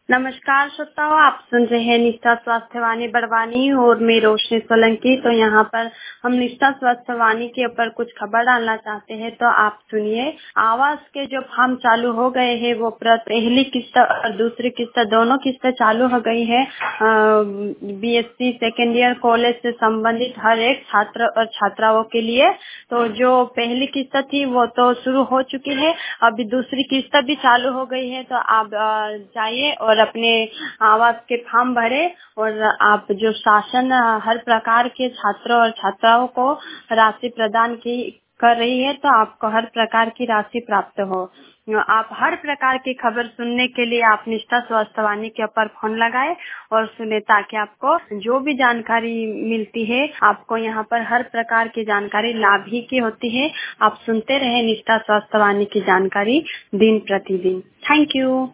नमस्कार श्रोताओ, आप सुन रहे हैं निष्ठा स्वास्थ्य वाणी बड़वानी और मैं रोशनी सोलंकी। तो यहाँ पर हम निष्ठा स्वास्थ्य वाणी के ऊपर कुछ खबर डालना चाहते हैं, तो आप सुनिए। आवास के जो फॉर्म चालू हो गए हैं वो पहली किस्त और दूसरी किस्त दोनों किस्तें चालू हो गई है। बीएससी सेकेंड ईयर कॉलेज से संबंधित हर एक छात्र और छात्राओं के लिए। तो जो पहली किस्त थी वो तो शुरू हो चुकी है, अभी दूसरी किस्त भी चालू हो गई है। तो आप जाइए और अपने आवास के फॉर्म भरे और आप जो शासन हर प्रकार के छात्रों और छात्राओं को राशि प्रदान की कर रही है, तो आपको हर प्रकार की राशि प्राप्त हो। आप हर प्रकार की खबर सुनने के लिए आप निष्ठा स्वास्थ्य वाणी के ऊपर फोन लगाए और सुने, ताकि आपको जो भी जानकारी मिलती है, आपको यहाँ पर हर प्रकार की जानकारी लाभ ही की होती है। आप सुनते रहे निष्ठा स्वास्थ्य वाणी की जानकारी दिन प्रतिदिन। Thank you.